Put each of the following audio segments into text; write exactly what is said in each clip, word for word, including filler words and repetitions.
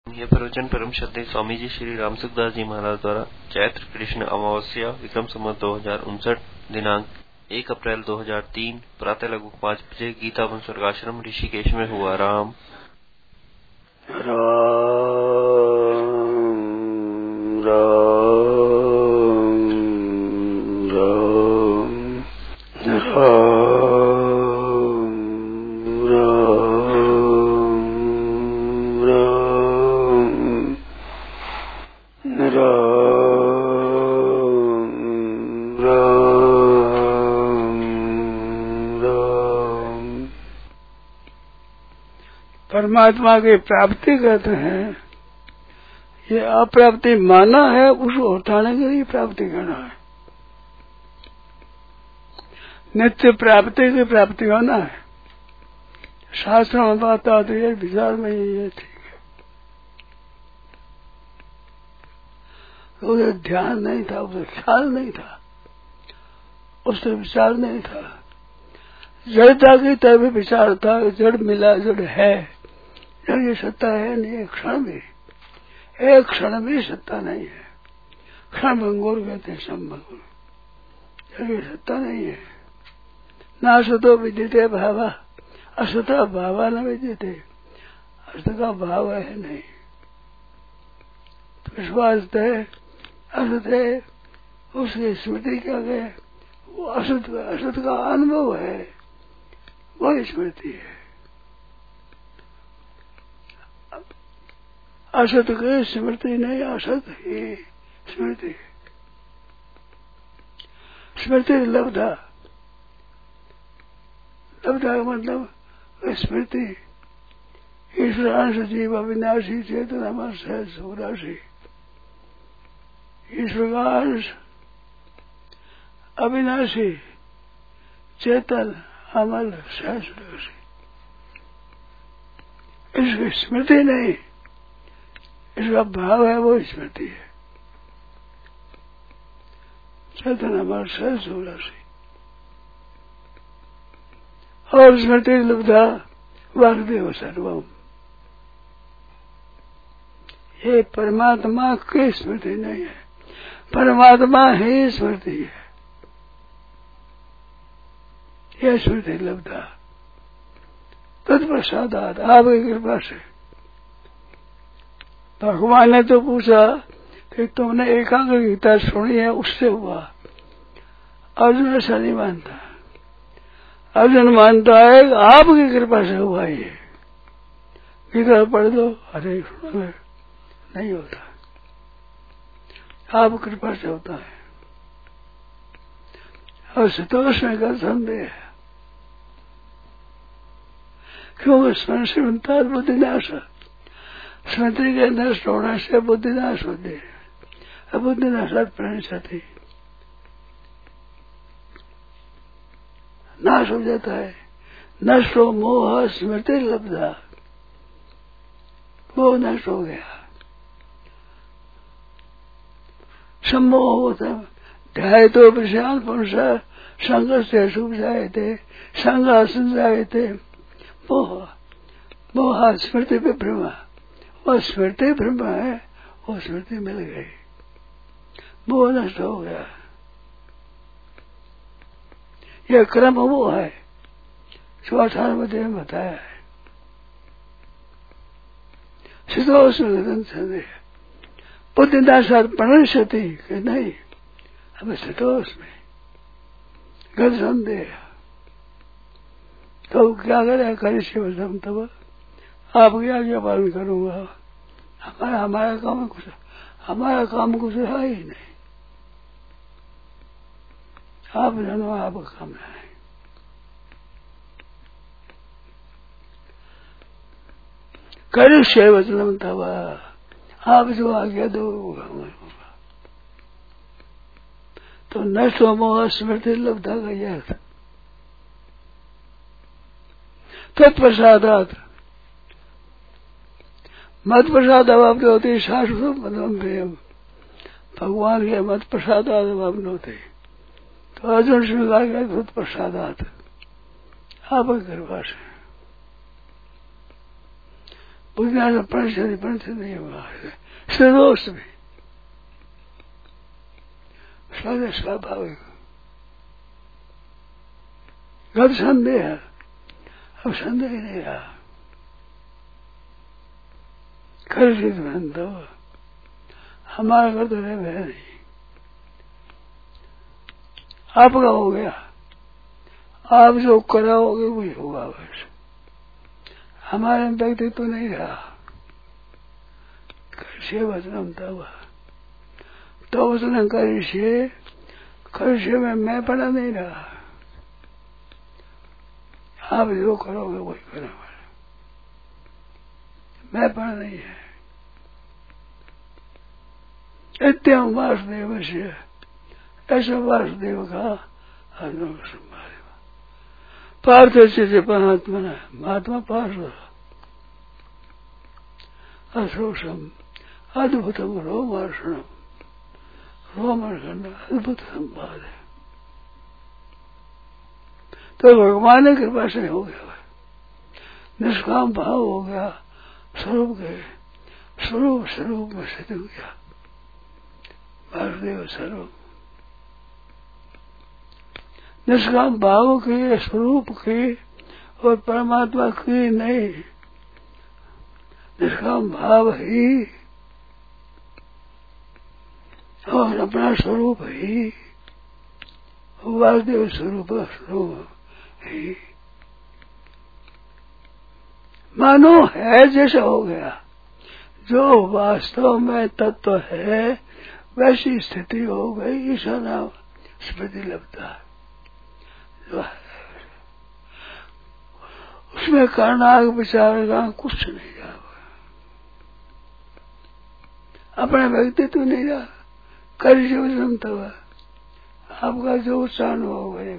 यह प्रवचन परम श्रद्धेय स्वामी जी श्री राम सुखदास जी महाराज द्वारा चैत्र कृष्ण अमावस्या विक्रम संवत दो हजार उनसठ दिनांक एक अप्रैल दो हजार तीन प्रातः लगभग पाँच बजे गीता वन स्वर्गाश्रम ऋषिकेश में हुआ। राम राम राम राम परमात्मा की प्राप्ति कहते हैं। ये अप्राप्ति माना है, उसको हटाने के लिए प्राप्ति करना है। नित्य प्राप्ति की प्राप्ति होना है। शास्त्र में बात आती है, विचार में ये ठीक है। उसे ध्यान नहीं था, उसे ख्याल नहीं था, उससे विचार नहीं था। जड़ता की तरफ विचार था, जड़ मिला जड़ है, जड़ ये सत्ता है नहीं। एक क्षण भी एक क्षण भी सत्ता नहीं है। क्षण भंगुर कहते हैं, सम भंगुर। जड़ ये सत्ता नहीं है। ना सतो विद्यते भावा, असता भावा न विद्यते। असत का भाव है नहीं, तो विश्वास है असत है, उसकी स्मृति क्या गए, वो असत का असत का अनुभव है, वो स्मृति है। असत की स्मृति नहीं, असत ही स्मृति है। स्मृति लब्धा, लब्धा का मतलब स्मृति। ईश्वर अंश जीव अविनाशी चेतना है सुराशि। ईश्वर का अंश अविनाशी चेतन अमल सहस्राशि। इसकी स्मृति नहीं, इसका भाव है, वो स्मृति है। चेतन अमल सहस्राशि और स्मृति लब्धा वासुदेव सर्वम। ये परमात्मा की स्मृति नहीं है, परमात्मा ही स्मृति है। यह स्मृति लब्धा तत्प्रसादात, आपकी कृपा से। भगवान ने तो पूछा कि तुमने एकाग्र गीता सुनी है, उससे हुआ। अर्जुन ऐसा नहीं मानता। अर्जुन मानता है आपकी कृपा से हुआ। ये गीता पढ़ दो, अरे सुनो, नहीं होता, आप कृपा से होता है। और संतोष में का संदेह है, क्योंकि स्मरण से बनता है बुद्धिनाश। स्मृति के नष्ट होने से बुद्धिनाश होते हैं। बुद्धिनाशात प्रणशति, नाश हो जाता है। नष्ट हो मोह स्मृति लब्धा, मोह नष्ट हो गया। सम्मोह होता है, ध्याय तो प्रशांत पुरुष संघर्ष से शुभ जाए थे, संघर्ष जाए थे। मोह मोह स्मृति पे भ्रम, वो स्मृति भ्रम है, वो स्मृति मिल गई, मोह नष्ट हो गया। यह क्रम वो है जो अठारहवें में बताया है। शीतोष में संदेह बुद्धिनाशात प्रणशति कि नहीं, अब शीतोष में गद संदेह। तो क्या करे, करे शिवम तब आपकी आज्ञा पालन करूंगा। हमारा हमारा काम कुछ हमारा काम कुछ है ही नहीं। आप जानो आपका काम है। करिष्ये वचनम तव, आप जो आज्ञा दो होगा। तो नष्ट हो मोह स्मृति लब्धा का यह तत्प्रसादात, मत प्रसाद अभाव होती शाश्वत पदम प्रेम। भगवान के मत प्रसादात अभाव होते, तो अर्जुन स्वीकार किया तत्प्रसादात, आपकी कृपा से। बुद्धिनाश परिषद परिषद नहीं होगा सदोष भी सद स्वाभाविक गत संदेह अब संदेह नहीं रहा खर्चित बनता हमारा घर तो रह नहीं आपका हो गया आप जो कराओगे वही होगा बस हमारे व्यक्तित्व तो नहीं रहा कर्ष्य वचनम तब तो वचन कर्ष्य कर्ष्य में मैं पड़ा नहीं रहा आप जो करोगे वही करने वाले मैं पड़ा नहीं है इत्यम वासुदेव से ऐसा वासुदेव का अनुसंधान पार्थ से महात्मा महात्मा पार्थ अशोषम अद्भुतम रोमर्षणम रोमर्षण अद्भुत संवाद है तो भगवान की कृपा से हो गया निष्काम भाव हो गया स्वरूप के स्वरूप स्वरूप में सिद्ध हो गया वासुदेव स्वरूप निष्काम भाव के स्वरूप के और परमात्मा की नहीं निष्काम भाव ही और अपना स्वरूप ही वासुदेव स्वरूप स्वरूप ही मानो है जैसा हो गया जो वास्तव में तत्व है वैसी स्थिति हो गई ईशा नाम स्मृति लगता है उसमें करनाग विचार का कुछ नहीं रहा अपना व्यक्तित्व नहीं रहा कर जमता हुआ आपका जो उच्चारण होगा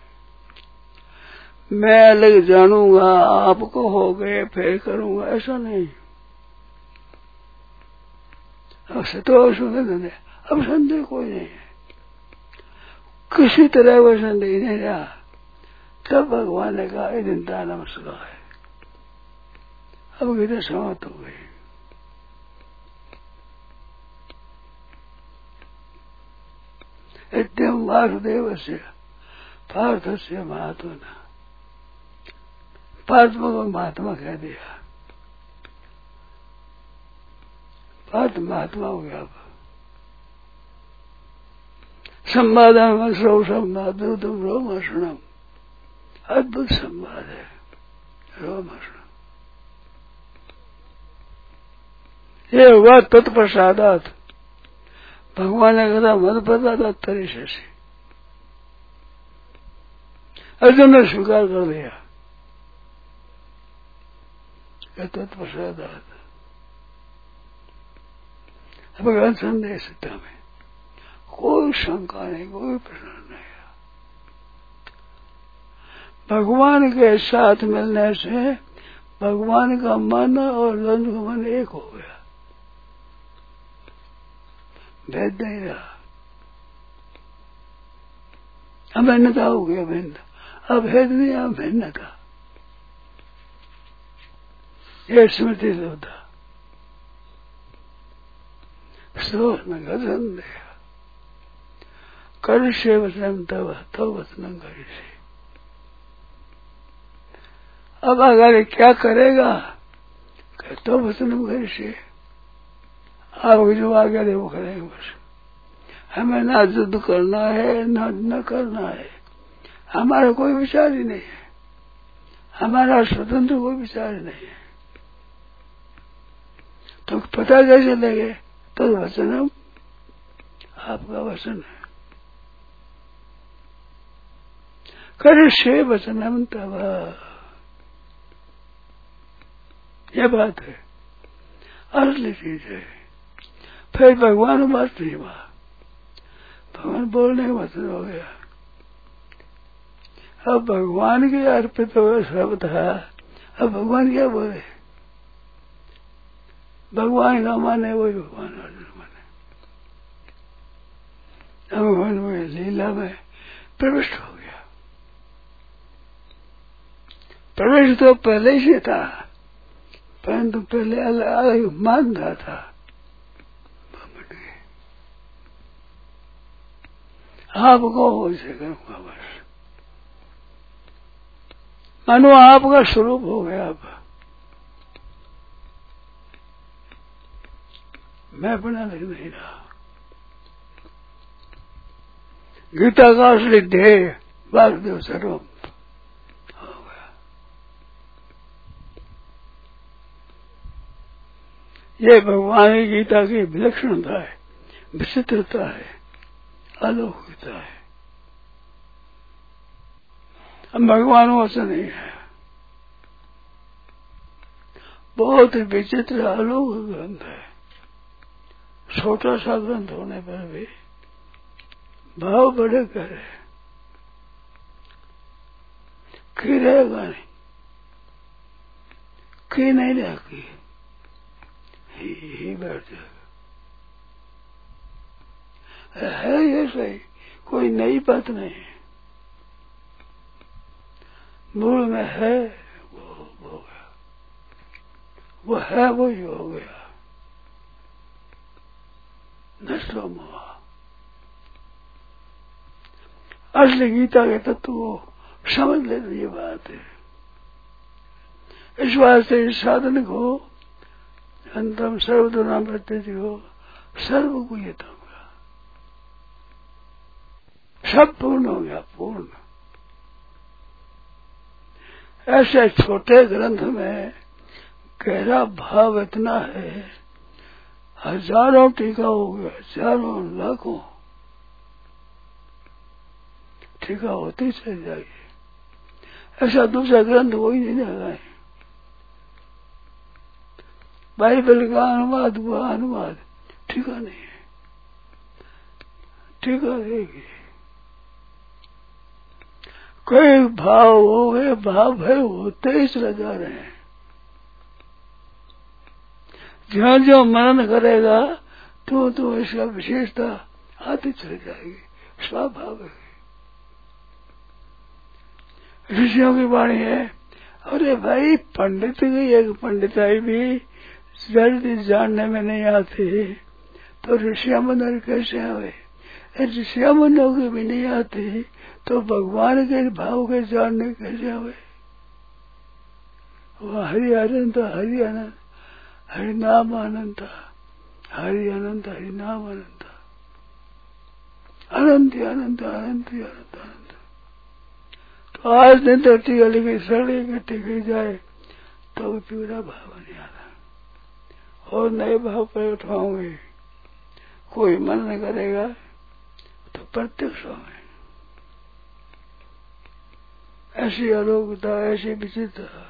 मैं अलग जानूंगा आपको हो गए फिर करूंगा ऐसा नहीं अब सतो सुन अब संदेह कोई नहीं है किसी तरह वह संदेह नहीं रहा तब भगवान ने कहा इनता नमस्कार है अब गीता समाप्त हो गई इत्यम वासुदेव से पार्थ से महात्मा पार्थमा को महात्मा कह दिया पार्थ महात्मा हो गया अब संवाद श्रव संवादम रोमर्षणम अद्भुत संवाद है रोमर्षण ये हुआ तत्प्रसादात भगवान ने कहा मत पता तरीसे से अर्जुन ने स्वीकार कर दिया तत्प्रसादात भगवान संदेह सीता में कोई शंका नहीं कोई प्रश्न नहीं भगवान के साथ मिलने से भगवान का मन और द्वंद्व का मन एक हो गया भेद नहीं रहा अभिन्नता हो गया भिन्न अब भेद नहीं अब भिन्नता ये स्मृति होता सोच में गजन दिया करिष्ये वचनम तव तव वचनम करिष्ये अब अगर क्या करेगा तो वचनम करिष्ये आपको जो आज्ञा दे वो करेंगे बस हमें ना युद्ध करना है ना न करना है हमारा कोई विचार ही नहीं है हमारा स्वतंत्र कोई विचार ही नहीं है तो पता कैसे लगे तो वचनम आपका वचन है करिष्ये वचनम तव यह बात है असली चीज है फिर भगवान बात नहीं हुआ भगवान बोलने का वचन हो गया अब भगवान के अर्पित हुए शब्द है अब भगवान क्या बोले भगवान का माने वही भगवान अर्जुन माने भगवान में लीला में प्रविष्ट हो गया प्रवेश तो पहले से था परंतु पहले अलग अलग मानता था। आपको हो सकेगा बस, मानो आपका स्वरूप हो गया। अब मैं अपना लग नहीं रहा। गीता का असली ध्येय वासुदेव सर्वम हो गया। ये भगवान की गीता की विलक्षणता है, विचित्रता है, अलौकिकता है। हम भगवान वैसा नहीं है। बहुत ही विचित्र अलौकिक ग्रंथ है। छोटा सा ग्रंथ होने पर भी भाव बड़े गहरे, की रहेगा नहीं, की नहीं रहेगी, ही, ही बैठ जाएगा। है ये सही, कोई नई बात नहीं है। मूल में है वो हो गया, वो है वही हो गया। नष्ट हुआ। असली गीता के तत्व को समझ लेना ये बात है। इस वास्ते इस साधन को अंतम सर्वदुनाम प्रत्यति हो सर्व को ये था, सब पूर्ण हो गया, पूर्ण। ऐसे छोटे ग्रंथ में गहरा भाव इतना है, हजारों टीका हो गया, हजारों लाखों टीका होती चल जाएगी। ऐसा दूसरा ग्रंथ कोई नहीं लगा। बाइबल का अनुवाद हुआ, अनुवाद टीका नहीं है, टीका देगी। कोई भाव हो गए, भाव है होते ही चले जा रहे हैं। जहाँ जो मनन करेगा तो तो इसका विशेषता आती चली जाएगी, स्वाभाविक है। ऋषियों की वाणी है, अरे भाई पंडित की एक पंडिताई भी जल्दी जानने में नहीं आती तो ऋषियां मनन कैसे आवे? ऋषियां मनों की भी नहीं आती तो भगवान के भाव के जानने कैसे आवे? वह हरि अनंत, हरि अनंत, हरि नाम अनंत, हरि अनंत, हरि नाम अनंत, अनंत अनंत अनंत अनंत अनंत। तो आज दिन तो टीका लिखी सड़ी इकट्ठी की जाए तो पूरा भाव नहीं आता और नए भाव पर उठाओगे। कोई मन नहीं करेगा तो प्रत्यक्ष होंगे। ऐसी अलौकिकता, ऐसी विचित्रता,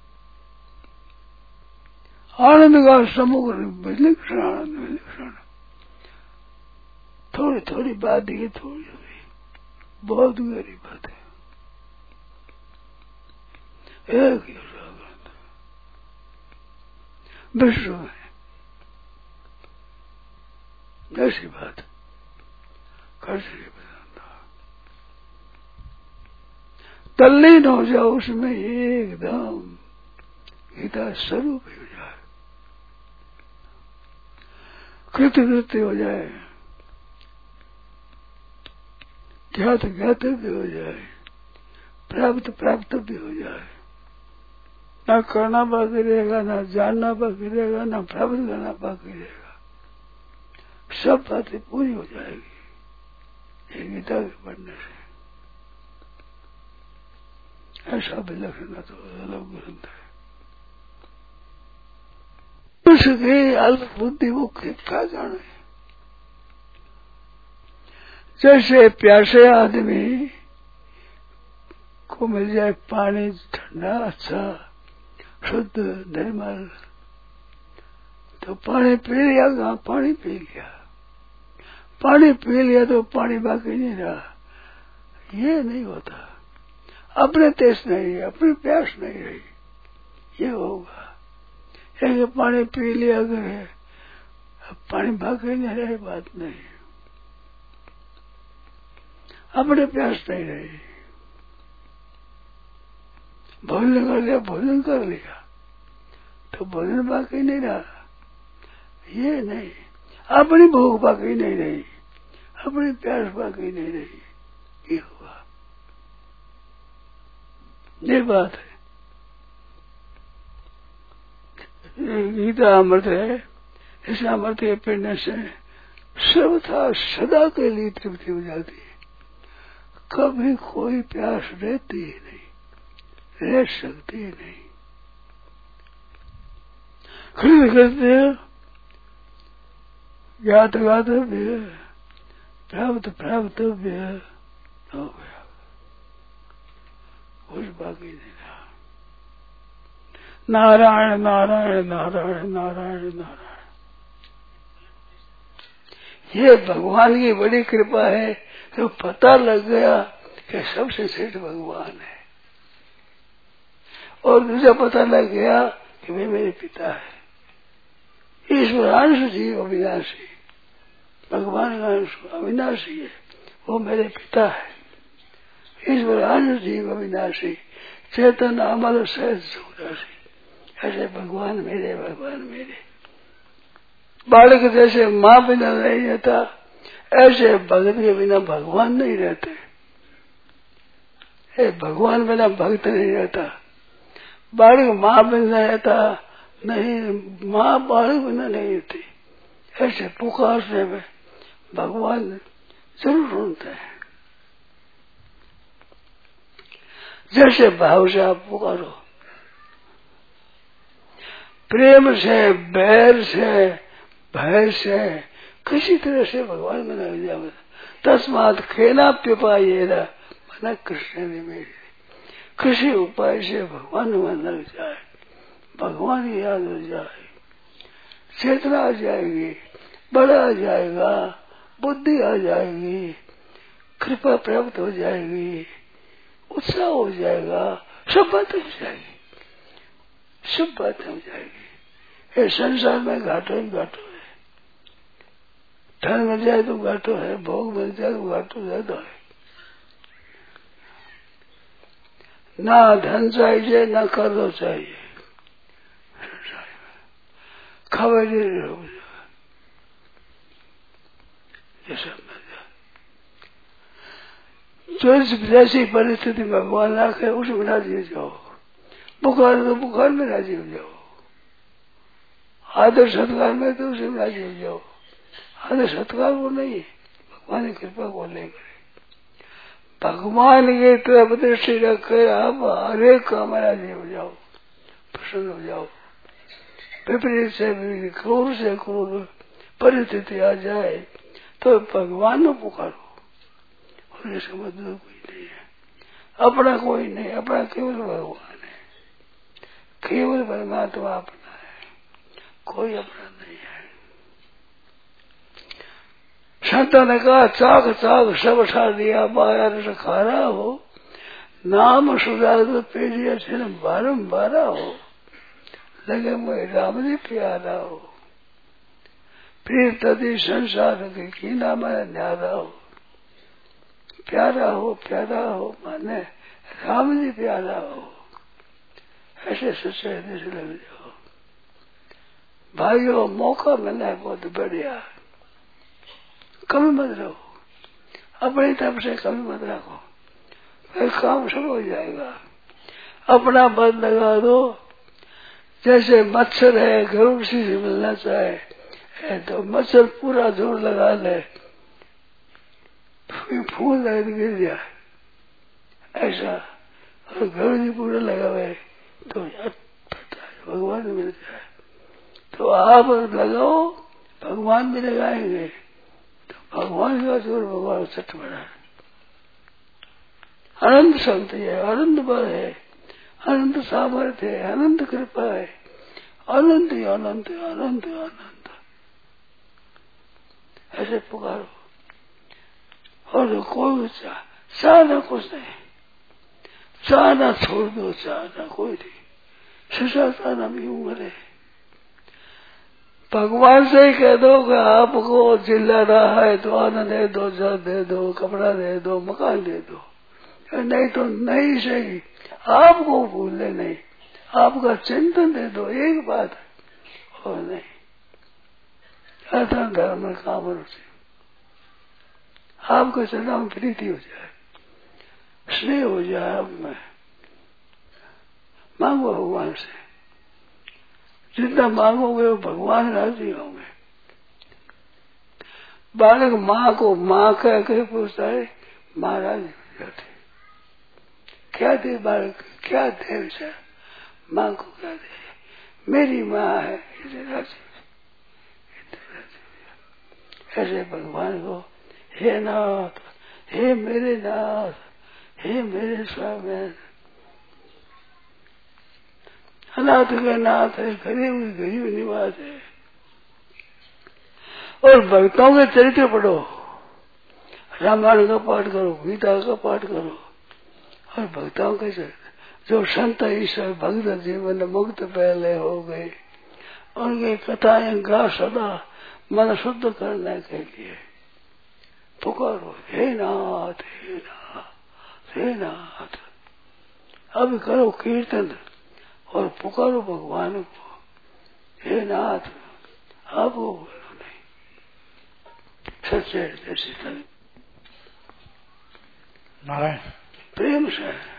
आनंद का समुद्र, विलक्षण आनंद, विलक्षण। थोड़ी थोड़ी बात ये थोड़ी हुई, बहुत गहरी बात है। एक ही ग्रंथ विश्व में ऐसी बात कर सके तल्लीन हो जाओ उसमें, एकदम गीता स्वरूप हो जाए, कृतकृत्य हो जाए, ज्ञात ज्ञातव्य हो जाए, प्राप्त प्राप्त भी हो जाए। ना करना बाकी रहेगा, ना जानना बाकी रहेगा, ना प्राप्त करना बाकी रहेगा। सब बातें पूरी हो जाएगी ये गीता के पढ़ने से। ऐसा विलक्षण तो अलग ग्रंथ है। उसकी अल्प बुद्धि वो क्या जाने। जैसे प्यासे आदमी को मिल जाए पानी ठंडा, अच्छा, शुद्ध, निर्मल, तो पानी पी लिया, कहाँ पानी पी लिया, पानी पी लिया तो पानी बाकी नहीं रहा। ये नहीं होता। अपने तेज नहीं है, अपनी प्यास नहीं रही, ये होगा। एक पानी पी लिया गए, पानी बाकी नहीं रही, बात नहीं। अपने प्यास नहीं रही, भोजन कर लिया, भोजन कर लिया, तो भोजन बाकी नहीं रहा। ये नहीं, अपनी भूख बाकी नहीं रही, अपनी प्यास बाकी नहीं रही, ये हुआ। ये बात है। गीता अमृत है, इस अमृत के पीने से सर्वथा सदा के लिए तृप्ति हो जाती है। कभी कोई प्यास रहती ही नहीं, रह सकती ही नहीं। खरीद करते ज्ञात गातव्य, प्राप्त प्राप्तव्य हो गया, कुछ बाकी नहीं रहा। नारायण नारायण नारायण नारायण नारायण। ये भगवान की बड़ी कृपा है, तो पता लग गया कि सबसे श्रेष्ठ भगवान है। और दूसरा पता लग गया कि वे मेरे पिता है। ईश्वरांश जीव अविनाशी, भगवान का अंश अविनाशी है, वो मेरे पिता है। ईश्वरांश जीव अविनाशी, चेतन अमल सहज सुराशी। ऐसे भगवान मेरे, भगवान मेरे। बालक जैसे माँ बिना नहीं रहता, ऐसे भगत के बिना भगवान नहीं रहते। ए, भगवान बिना भक्त नहीं रहता। बालक माँ बिना रहता नहीं, माँ बालक बिना नहीं रहती। ऐसे पुकारने में भगवान जरूर सुनते हैं। जैसे भाव से आप पुकारो, प्रेम से, बैर से, भय से, किसी तरह से भगवान में लग जाए। तस्मात खेना पिपायेरा मना कृष्ण ने मेरे, किसी उपाय से भगवान में लग जाए, भगवान की याद हो जाए, चेतना आ जाएगी, बड़ा आ जाएगा, बुद्धि आ जाएगी, कृपा प्राप्त हो जाएगी, उत्साह हो जाएगा, सब बात हो जाएगी, सब बात हो जाएगी। ये संसार में घाटो ही घाटो है। धन मिल जाए तो घाटो है, भोग मिल जाए तो घाटो ज्यादा है। ना धन चाहिए, ना कर्ज चाहिए। खबर हो जाए, ये सब मिल जाए। जो जैसी परिस्थिति भगवान रखे उसमें राजी हो जाओ। बुखार तो बुखार में राजी हो जाओ, आदर सत्कार में तो उसे राजी हो जाओ। आदर सत्कार को नहीं, भगवान की कृपा को लेकर भगवान की तरफ दृष्टि रखकर आप हर एक काम राजी हो जाओ, प्रसन्न हो जाओ। विपरीत से विपरीत, क्रूर से क्रूर परिस्थिति आ जाए तो भगवान को पुकारो, और इसका मतलब कोई नहीं है, अपना कोई नहीं, अपना केवल भगवान है, केवल परमात्मा अपना है, कोई अपना नहीं है। संतों ने कहा चाक चाक सब छा दिया, बाया रस खारा हो, नाम सुधार तो पेरिया छिन बारम्बार हो, लगे मुझे राम जी प्यारा हो, फिर तदी संसार की नाम न्यारा हो। प्यारा हो, प्यारा हो माने राम जी प्यारा हो, ऐसे सच्चे हृदय से लग जाओ। भाइयों मौका मिला है बहुत बढ़िया, कमी मत रहो, अपनी तरफ से कमी मत रखो, फिर काम शुरू हो जाएगा। अपना बल लगा दो, जैसे मच्छर है गरुड़ से मिलना चाहे तो मच्छर पूरा जोर लगा ले, फूल लग गिर जाए ऐसा, और गरुड़ जी पूरा लगा हुए तो भगवान मिल जाए। तो आप लगाओ, भगवान भी लगाएंगे तो भगवान का जोर भगवान सच बना। अनंत शक्ति है, अनंत बल है, अनंत सामर्थ्य है, अनंत कृपा है, अनंत अनंत अनंत अनंत। ऐसे पुकारो, और कोई चाहना कुछ नहीं, चाहना छोड़ दो, चाहना कोई नहीं, सचा चाहना भी उम्र। भगवान से ही कह दो कि आपको चिल्ला रहा है तो अन्न दे दो, जल दे दो, कपड़ा दे दो, मकान दे दो, नहीं तो नहीं सही, आपको भूल ले नहीं, आपका चिंतन दे दो, एक बात है और नहीं। अर्थात धर्म में काम रुचि, आपका चरणों में प्रीति हो जाए, स्नेह हो जाए आप में, मांगो भगवान से, जितना मांगोगे वो भगवान राजी होंगे। बालक माँ को माँ कह के पूछता है, माँ राजी हो जाती। क्या दे बालक, क्या दे विचार, माँ को क्या दे, मेरी माँ है, इसे राजी, ऐसे भगवान को, हे नाथ, हे मेरे नाथ, हे मेरे स्वामी, अनाथ का नाथ है, गरीब गरीब निवास है। और भक्तों के चरित्र पढ़ो, रामायण का पाठ करो, गीता का पाठ करो, और भक्तों के चरित्र, जो संत ईश्वर भक्त जीवन मुक्त पहले हो गए, उनके कथाएं गा सदा मन शुद्ध करने के लिए पुकारो, हे नाथ, हे नाथ, हे नाथ। अब करो कीर्तन और पुकारो भगवान को, हे नाथ, आप वो बोलो नहीं, सच्चे हृदय से नारायण प्रेम से